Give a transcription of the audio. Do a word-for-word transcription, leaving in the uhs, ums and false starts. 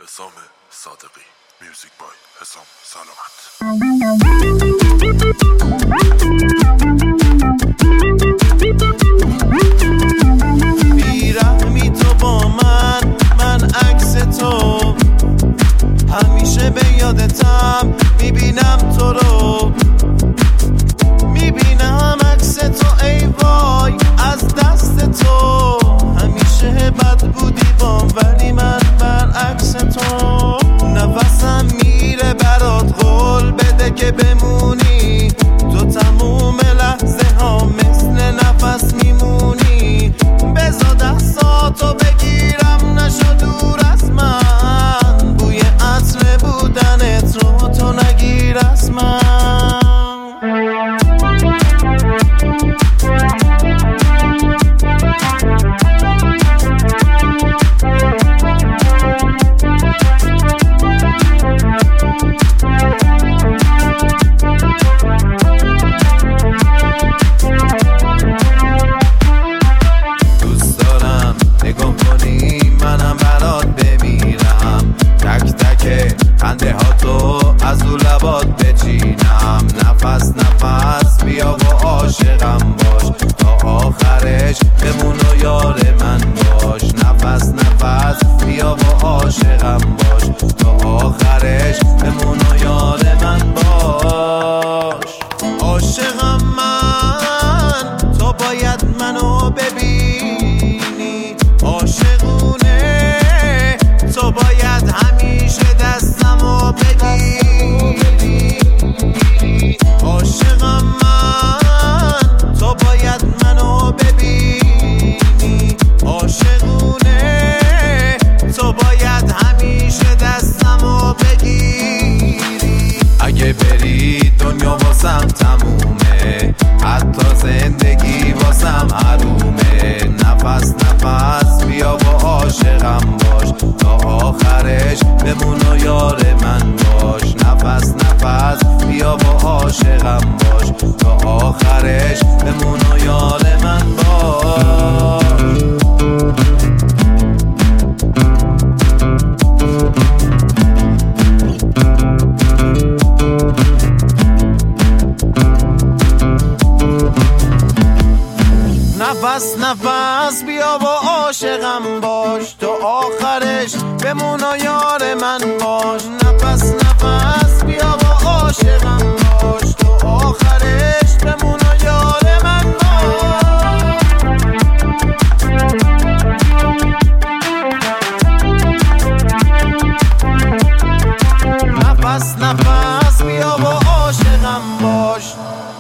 حسام صادقی. میوزیک بای حسام سلامت. بیرحمی تو با من، من عکس تو همیشه به یادتم، میبینم تو رو، میبینم عکس تو، ای وای از دست تو. همیشه بد بودی بام ولی من برعکس تو. نفسم میره برات، قول بده که بمونی، تو تموم لحظه ها مثل نفس میمونی. بذار دستاتو بگیرم نشو دور از من، بوی عطر بودنت رو تو نگیر از من. خنده ها تو از او لبات بچینم، نفس نفس بیا و عاشقم باش، تا آخرش بمون و یار من باش. نفس نفس بیا و عاشقم باش، تا آخرش بمون و یار من باش. عاشقم من، تو باید منو ببینی، عاشقونه تو باید همیشه دستمو بگیری. عاشقم من، تو باید منو ببینی، عاشقونه تو باید همیشه دستمو بگیری. اگه بری دنیا واسم تمومه، حتی زندگی واسم حرومه. نفس نفس بیا و عاشقم باش، تا آخرش بمون و یار من باش. نفس نفس بیا و عاشقم باش، تا آخرش بمون و یار من باش. نفس نفس بیا و عاشقم باش، تو آخرش بمون و یار من باش. نفس نفس بیا و عاشقم باش، تو آخرش بمون و یار من باش. نفس نفس بیا و عاشقم باش.